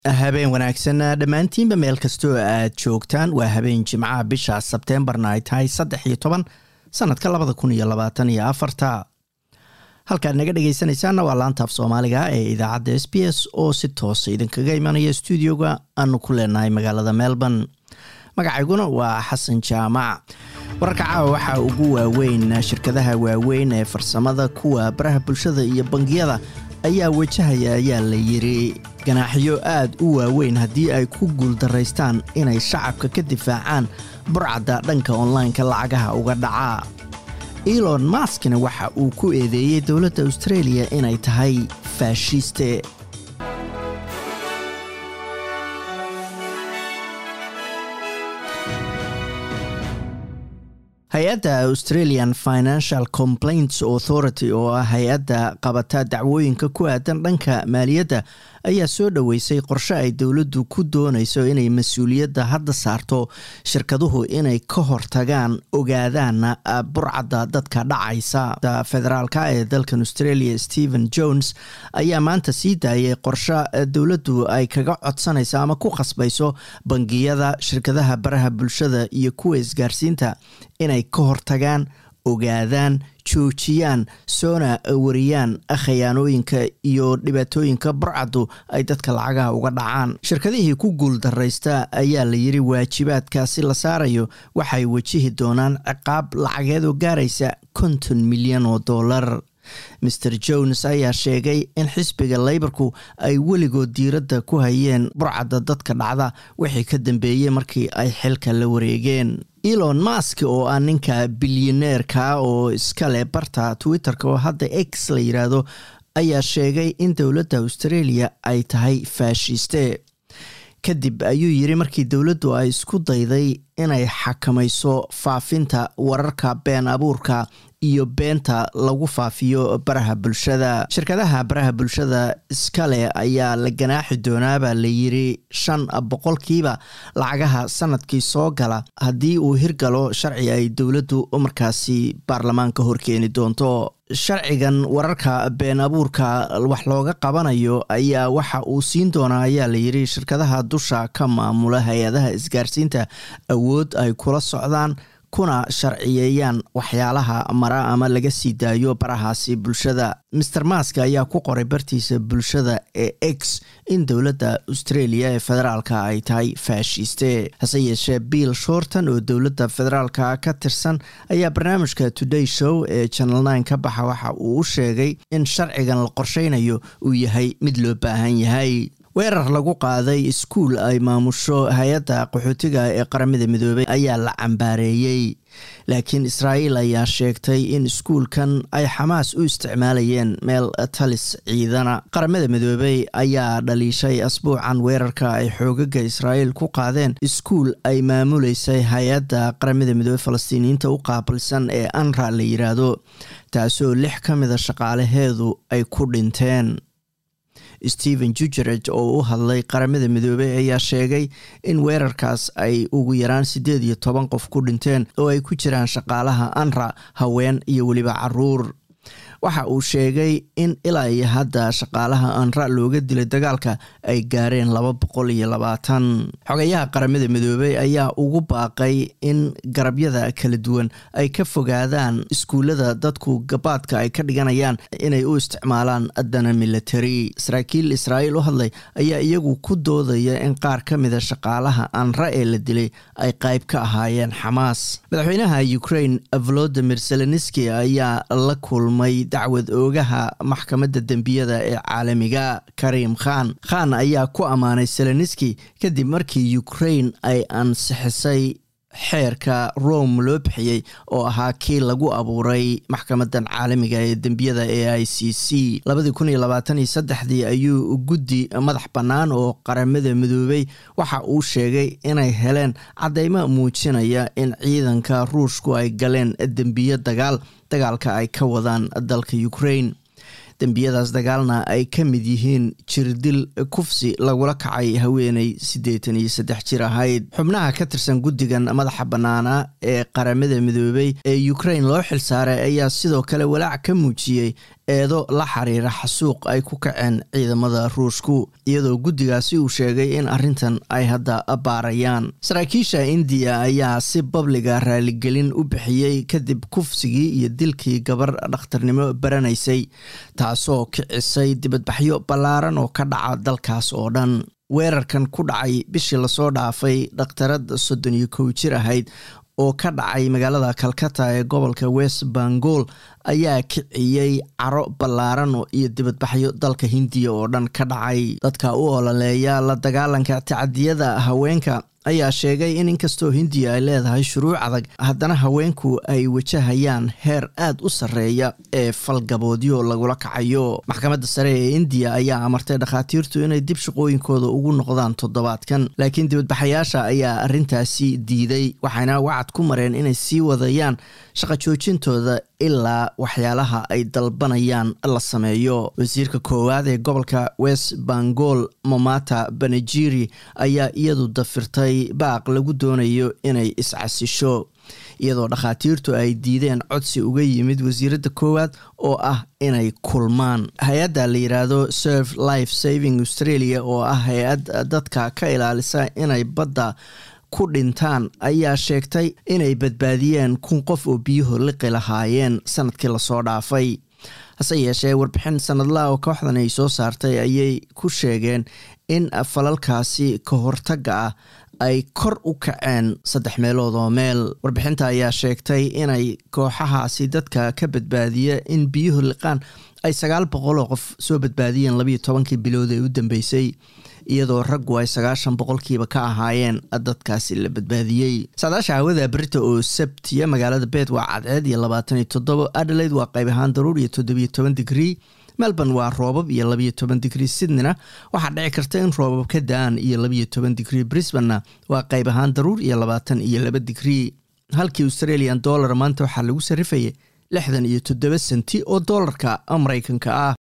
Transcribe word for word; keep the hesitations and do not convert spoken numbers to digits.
habeen wanaagsan dhamaantiinba meel kastoo aad joogtaan waa habeen jimcaha bisha Sebtembarna ay tahay saddex iyo toban sanadka labada kun iyo labaatan iyo afar halka naga dhageysanaysaan waa laanta af Soomaaliga ee idaacadda S B S oo si toos ah idinkaga imanaya studio-ga aanu ku leenahay magaalada Melbourne. Magacayguna waa Xasan Jaamac. wararka caawa waxa ugu waaweyn shirkadaha waaweyn ee farsamada kuwa baraha bulshada iyo bangiyada ayaa wajahaya ayaa la yiri ganaaxyo aad u waaweyn haddii ay ku guuldareystaan inay shacabka ka difaacaan burcadda dhanka online-ka lacagaha uga dhaca. Elon Musk waxa uu ku eedeeyay dowladda Australia inay tahay faashiste. hay-adda Australian Financial Complaints Authority oo ah hay-adda qabata dacwooyinka ku aadan dhanka maaliyadda ayaa soo dhaweysay qorshe ay dowladdu ku doonayso inay mas'uuliyadda hadda saarto shirkaduhu inay ka hortagaan ogaadaan burcadda dadka dhacaysa. federaalka ee dalkan Australia Stephen Jones ayaa maanta sii daayay qorshe dowladdu ay kaga codsanayso ama ku khasbayso bangiyada, shirkadaha baraha bulshada iyo kuwa isgaarsiinta inay ka hortagaan, ogaadaan, joojiyaan, soona wariyaan khiyaanooyinka iyo dhibaatooyinka burcaddu ay dadka lacagaha uga dhacaan. shirkadihii ku guuldareysta ayaa la yiri waajibaadkaasi la saarayo waxay wajihi doonaan ciqaab lacageed oo gaaraysa konton milyan oo dollar. Mister Jones ayaa sheegay in xisbiga Labourku ay weligood diiradda ku hayeen burcadda dadka dhacda wixii ka dambeeyay markii ay xilka la wareegeen. Elon Musk oo ah ninka bilyaneerka oo iska leh barta Twitter-ka oo hadda X la yiraahdo ayaa sheegay in dowladda Australia ay tahay faashiste. kadib ayuu yiri markii dowladdu ay isku dayday inay xakamayso faafinta wararka been abuurka iyo beenta lagu faafiyo baraha bulshada. shirkadaha baraha bulshada iskale ayaa la ganaaxi doonaaba la yiri shan boqolkiiba lacagaha sanadkii soo gala haddii uu hirgalo sharci ay dowladdu markaasi baarlamaanka horkeeni doonto. sharcigan wararka been abuurka wax looga qabanayo ayaa waxa uu siin doonaa ayaa la yiri shirkadaha dusha ka maamula hay-adaha isgaarsiinta awood ay kula socdaan kuna sharciyeeyaan waxyaalaha mara ama laga sii daayo barahaasi bulshada. Mister Musk ayaa ku qoray bartiisa bulshada ee X in dowladda Australia ee federaalka ay tahay faashiste. hase yeeshee Bill Shorten oo dowladda federaalka ka tirsan ayaa barnaamijka Today Show ee Channel nine ka baxa waxa uu u sheegay in sharcigan la qorsheynayo uu yahay mid loo baahan yahay. weerar lagu qaaday iskuul ay maamusho hay-adda qaxootiga ee qaramada midoobay ayaa la cambaareeyay, laakiin Israa'iil ayaa sheegtay in iskuulkan ay Xamaas u isticmaalayeen meel talis ciidana. qaramada midoobay ayaa dhaliishay asbuucan weerarka ay xoogaga Israa'iil ku qaadeen iskuul ay maamuleysay hay-adda qaramada midoobay Falastiiniyiinta u qaabilsan ee UNRWA la yiraahdo, taasoo lix ka mid ah shaqaalaheedu ay ku dhinteen. Stephen Dujarric oo u hadlay qaramada midoobay ayaa sheegay in weerarkaas ay ugu yaraan sideed iyo toban qof ku dhinteen oo ay ku jiraan shaqaalaha UNRWA, haween iyo weliba caruur. waxa uu sheegay in ilaa iyo hadda shaqaalaha UNRWA looga dilay dagaalka ay gaareen laba boqol iyo labaatan. xogayaha qaramada midoobay ayaa ugu baaqay in garabyada kala duwan ay ka fogaadaan iskuulada dadku gabaadka ay ka dhiganayaan inay u isticmaalaan adana military. saraakiil Israa'iil u hadlay ayaa iyagu ku doodaya in qaar ka mid ah shaqaalaha UNRWA ee la dilay ay qayb ka ahaayeen Xamaas. madaxweynaha Ukraine Volodymyr Zelensky ayaa la kulmay dacwad oogaha maxkamadda dambiyada ee caalamiga Karim Khan. Khan ayaa ku amaanay Zelensky kadib markii Ukraine ay ansixisay xeerka Rome loo bixiyay oo ahaa kii lagu abuuray maxkamaddan caalamiga ee dambiyada ee I C C. labada kun iyo labaatan iyo saddex ayuu guddi madax bannaan oo qaramada midoobay waxa uu sheegay inay heleen cadeymo muujinaya in ciidanka Ruushku ay galeen dambiyo dagaal dagaalka ay ka wadaan dalka Ukraine. dambiyadaas dagaalna ay ka mid yihiin jirdil, kufsi lagula kacay haweeney siddeetan iyo saddex jir ahayd. xubnaha ka tirsan guddigan madaxa bannaana ee qaramada midoobay ee Ukraine loo xilsaaray ayaa sidoo kale walaac ka muujiyay eedo la xiriira xasuuq ay ku kaceen ciidamada Ruushku iyadoo guddigaasi uu sheegay in arrintan ay hadda baarayaan. Saraakiisha India ayaa si babliga raaligelin u bixiyay kadib kufsigii iyo dilkii gabar dhakhtarnimo baranaysay taasoo kicisay dibadbaxyo ballaaran oo ka dhaca dalkaas oo dhan. Weerarkan ku dhacay bishii la soo dhaafay dhakhtarad soddon iyo kow jir ahayd oo ka dhacay magaalada Calcutta ee gobolka West Bengal ayaa kiciyay caro ballaaran oo iyo dibadbaxyo dalka Hindiya oo dhan ka dhacay. Dadka u ololeeya la dagaalanka tacadiyada haweenka ayaa sheegay in inkastoo Hindiya ay leedahay shuruuc adag haddana haweenku ay wajahayaan heer aad u sarreeya ee falgaboodyo lagula kacayo. Maxkamadda sare ee India ayaa amartay dhakhaatiirtu inay dib shaqooyinkooda ugu noqdaan toddobaadkan, laakiin dibadbaxayaasha ayaa arrintaasi diiday waxayna wacad ku mareen inay sii wadayaan shaqo joojintooda ilaa waxyaalaha ay dalbanayaan la sameeyo. Wasiirka koowaad ee gobolka West Bengal Mamata Banerjee ayaa iyadu dafirtay baaq lagu doonayo inay iscasisho iyadoo dhakhaatiirtu ay diideen codsi uga yimid wasiiradda koowaad oo ah inay kulmaan. Hay'adda la yiraahdo Serve Life Saving Australia oo ah hay'ad dadka ka ilaalisa inay badda ku dhintaan ayaa sheegtay inay badbaadiyeen kun qof oo biyuhu liqi lahaayeen sanadkii la soo dhaafay. hase yeeshee warbixin sanadlaha oo kooxdan ay soo saartay ayay ku sheegeen in falalkaasi ka hortagga ah ay kor u kaceen saddex meelood oo meel. Warbixinta ayaa sheegtay inay kooxahaasi dadka ka badbaadiya in biyuhu liqaan ay sagaal boqol oo qof soo badbaadiyeen labiyo tobankii bilood ee u dambeysay iyadoo raggu ay sagaashan boqolkiiba ka ahaayeen dadkaasi la badbaadiyey. Saadaasha hawada berita oo Sabtiya magaalada Perth waa cadceed iyo labaatan iyo toddoba, Adelaide waa qayb ahaan daruur iyo toddoba iyo toban digrii, Melbourne waa roobab iyo laba iyo toban digrii, Sydneyna waxaa dhici karta in roobab ka da'an iyo laba iyo toban digrii, Brisbane waa qayb ahaan daruur iyo labaatan iyo laba digrii. Halkii Australian dollar maanta waxaa lagu sarifayay lixdan iyo toddoba senti oo doolarka Mareykanka ah.